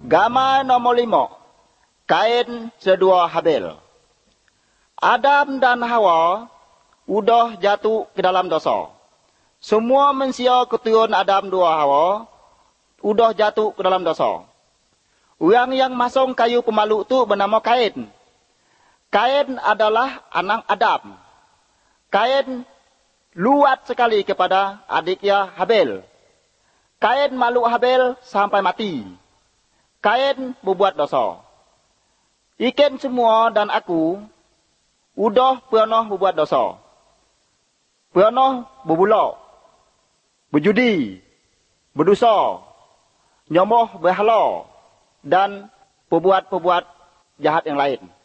Gambar nomor 5. Kain sedua Habil. Adam dan Hawa udah jatuh ke dalam dosa. Semua manusia keturun Adam dua Hawa udah jatuh ke dalam dosa. Orang yang masang kayu pemalu tu bernama Kain. Kain adalah anak Adam. Kain luat sekali kepada adiknya Habil. Kain malu Habil sampai mati. Kain berbuat dosa. Ikan semua dan aku udah pernah berbuat dosa. Pernah berbulak, berjudi, berdosa, nyomoh berhala dan perbuat-perbuat jahat yang lain.